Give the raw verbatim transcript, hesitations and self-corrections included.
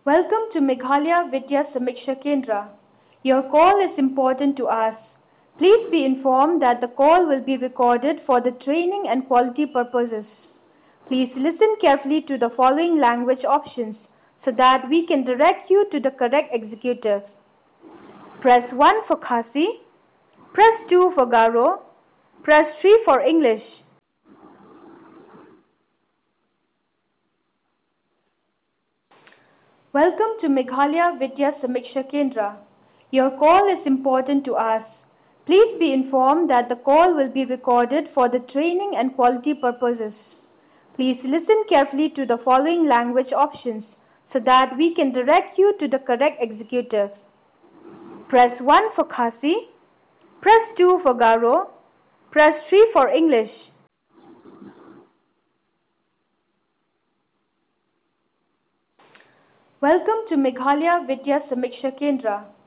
Welcome to Meghalaya Vidya Samiksha Kendra. Your call is important to us. Please be informed that the call will be recorded for the training and quality purposes. Please listen carefully to the following language options so that we can direct you to the correct executive. Press one for Khasi. Press two for Garo. Press three for English. Welcome to Meghalaya Vidya Samiksha Kendra. Your call is important to us. Please be informed that the call will be recorded for the training and quality purposes. Please listen carefully to the following language options so that we can direct you to the correct executive. Press one for Khasi. Press two for Garo. Press three for English. Welcome to Meghalaya Vidya Samiksha Kendra.